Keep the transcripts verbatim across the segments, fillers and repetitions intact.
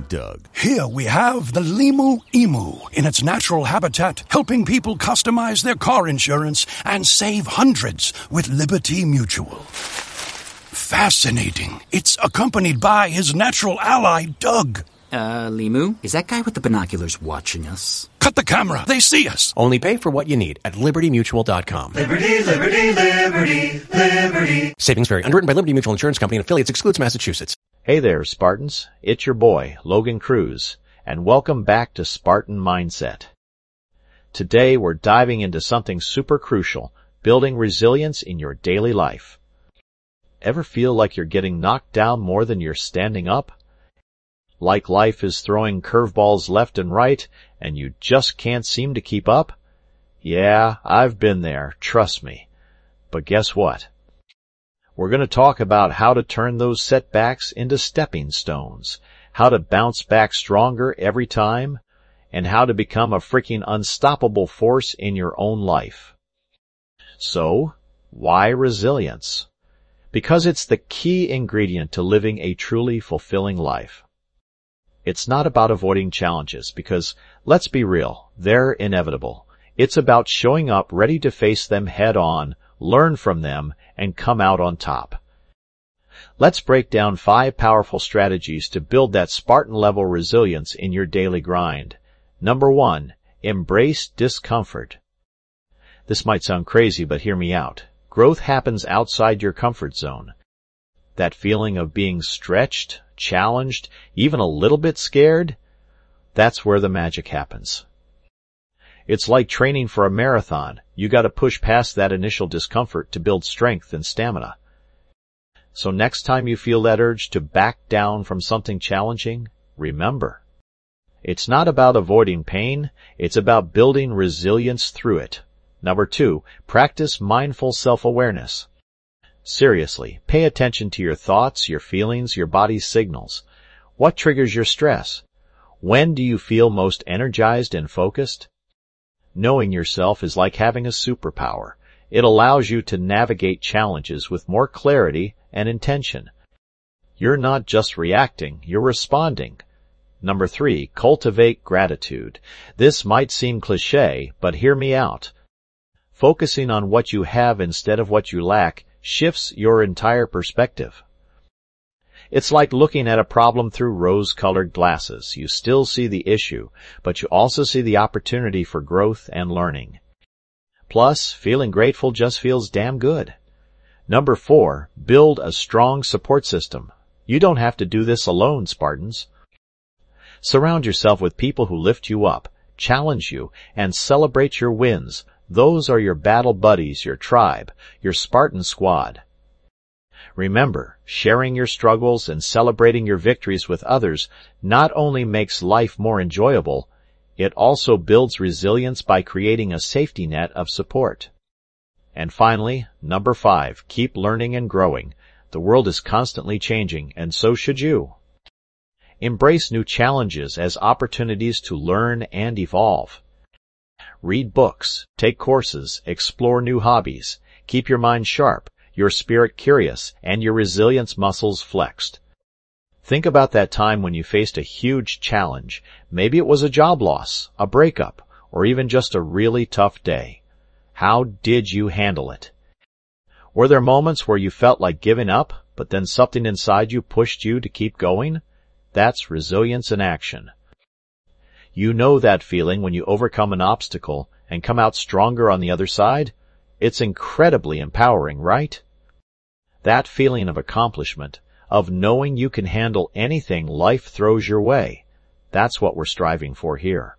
Doug. Here we have the Limu Emu in its natural habitat, helping people customize their car insurance and save hundreds with Liberty Mutual. Fascinating. It's accompanied by his natural ally, Doug. Uh, Limu, is that guy with the binoculars watching us? Cut the camera. They see us. Only pay for what you need at liberty mutual dot com. Liberty, liberty, liberty, liberty. Savings vary. Underwritten by Liberty Mutual Insurance Company and affiliates. Excludes Massachusetts. Hey there, Spartans. It's your boy, Logan Cruz, and welcome back to Spartan Mindset. Today we're diving into something super crucial, building resilience in your daily life. Ever feel like you're getting knocked down more than you're standing up? Like life is throwing curveballs left and right, and you just can't seem to keep up? Yeah, I've been there, trust me. But guess what? We're going to talk about how to turn those setbacks into stepping stones, how to bounce back stronger every time, and how to become a freaking unstoppable force in your own life. So, why resilience? Because it's the key ingredient to living a truly fulfilling life. It's not about avoiding challenges, because, let's be real, they're inevitable. It's about showing up ready to face them head on, learn from them, and come out on top. Let's break down five powerful strategies to build that Spartan-level resilience in your daily grind. Number one, embrace discomfort. This might sound crazy, but hear me out. Growth happens outside your comfort zone. That feeling of being stretched, challenged, even a little bit scared, that's where the magic happens. It's like training for a marathon. You got to push past that initial discomfort to build strength and stamina. So next time you feel that urge to back down from something challenging, remember, it's not about avoiding pain, it's about building resilience through it. Number two, practice mindful self-awareness. Seriously, pay attention to your thoughts, your feelings, your body's signals. What triggers your stress? When do you feel most energized and focused? Knowing yourself is like having a superpower. It allows you to navigate challenges with more clarity and intention. You're not just reacting, you're responding. Number three, cultivate gratitude. This might seem cliché, but hear me out. Focusing on what you have instead of what you lack shifts your entire perspective. It's like looking at a problem through rose-colored glasses. You still see the issue, but you also see the opportunity for growth and learning. Plus, feeling grateful just feels damn good. Number four, build a strong support system. You don't have to do this alone, Spartans. Surround yourself with people who lift you up, challenge you, and celebrate your wins. Those are your battle buddies, your tribe, your Spartan squad. Remember, sharing your struggles and celebrating your victories with others not only makes life more enjoyable, it also builds resilience by creating a safety net of support. And finally, number five, keep learning and growing. The world is constantly changing, and so should you. Embrace new challenges as opportunities to learn and evolve. Read books, take courses, explore new hobbies. Keep your mind sharp, your spirit curious, and your resilience muscles flexed. Think about that time when you faced a huge challenge. Maybe it was a job loss, a breakup, or even just a really tough day. How did you handle it? Were there moments where you felt like giving up, but then something inside you pushed you to keep going? That's resilience in action. You know that feeling when you overcome an obstacle and come out stronger on the other side? It's incredibly empowering, right? That feeling of accomplishment, of knowing you can handle anything life throws your way, that's what we're striving for here.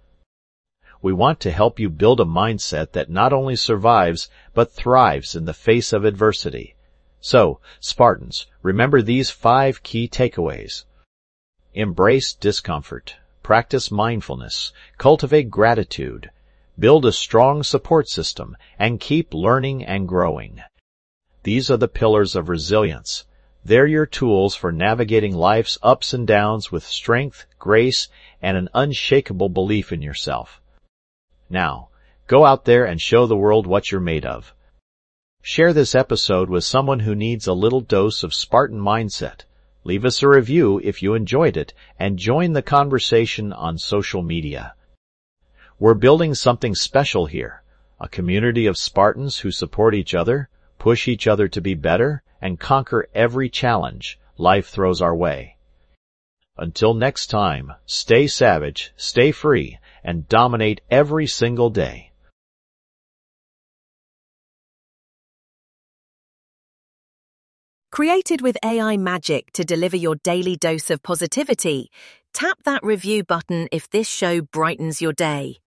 We want to help you build a mindset that not only survives, but thrives in the face of adversity. So, Spartans, remember these five key takeaways. Embrace discomfort. Practice mindfulness, cultivate gratitude, build a strong support system, and keep learning and growing. These are the pillars of resilience. They're your tools for navigating life's ups and downs with strength, grace, and an unshakable belief in yourself. Now, go out there and show the world what you're made of. Share this episode with someone who needs a little dose of Spartan mindset. Leave us a review if you enjoyed it, and join the conversation on social media. We're building something special here, a community of Spartans who support each other, push each other to be better, and conquer every challenge life throws our way. Until next time, stay savage, stay free, and dominate every single day. Created with A I magic to deliver your daily dose of positivity, tap that review button if this show brightens your day.